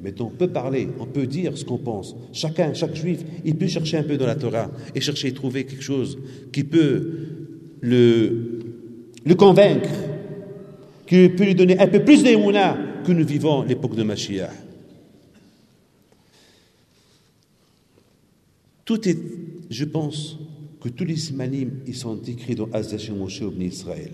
Maintenant, on peut parler, on peut dire ce qu'on pense. Chacun, chaque juif, il peut chercher un peu dans la Torah et chercher à trouver quelque chose qui peut le convaincre, qui peut lui donner un peu plus d'émouna que nous vivons l'époque de Mashiach. Tout est, je pense, que tous les simanim, ils sont écrits dans Azash et Moshe au Bnei Israël.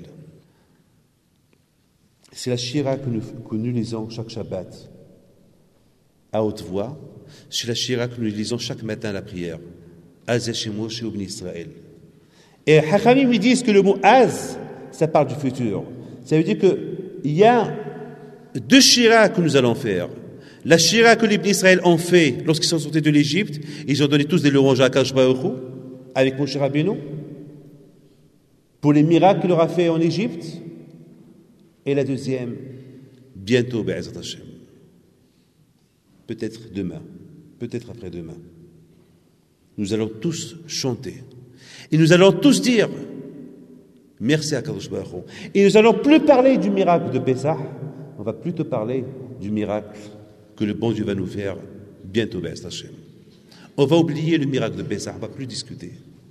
C'est la Shira que nous lisons chaque Shabbat à haute voix. C'est la Shira que nous lisons chaque matin à la prière. Azash et Moshe au Bnei Israël. Et Hachamim ils disent que le mot Az, ça parle du futur. Ça veut dire qu'il y a deux Shira que nous allons faire. La Shira que les Bnei Israël ont fait lorsqu'ils sont sortis de l'Égypte, ils ont donné tous des louanges à Akash Baruch Hu, avec Moshe Rabbeinu, pour les miracles qu'il leur a fait en Égypte. Et la deuxième, bientôt, Be'ezrat Hashem. Peut-être demain, peut-être après-demain. Nous allons tous chanter. Et nous allons tous dire merci à Kadosh Baruch Hu. Et nous allons plus parler du miracle de Pessah, on va plutôt parler du miracle que le bon Dieu va nous faire bientôt, Be'ezrat Hashem. On va oublier le miracle de Pessah, on ne va plus discuter.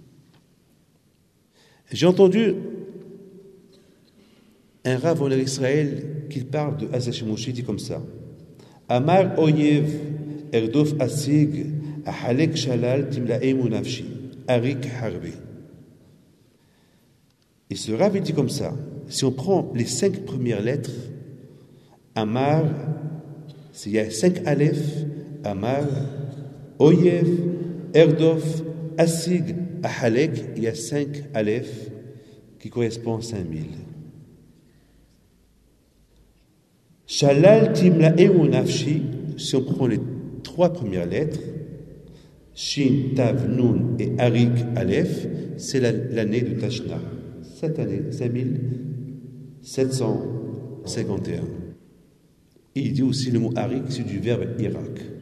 J'ai entendu un rav en Israël qui parle de Azash Moshe, dit comme ça: Amar Oyev Erdof Asig Ahalek Shalal Timlaemu Nafshi Arik Harbi. Et ce rav il dit comme ça: si on prend les 5 premières lettres, Amar, il y a 5 Aleph, Amar, Oyev, Erdof, Asig, Ahalek, il y a 5 Aleph qui correspondent à 5000. Shalal Timlaemu Nafshi, si on prend les 3 premières lettres, Shin, Tav, Nun et Arik, Aleph, c'est l'année de Tashna. Cette année, 5751. Et il dit aussi le mot Arik, c'est du verbe Irak.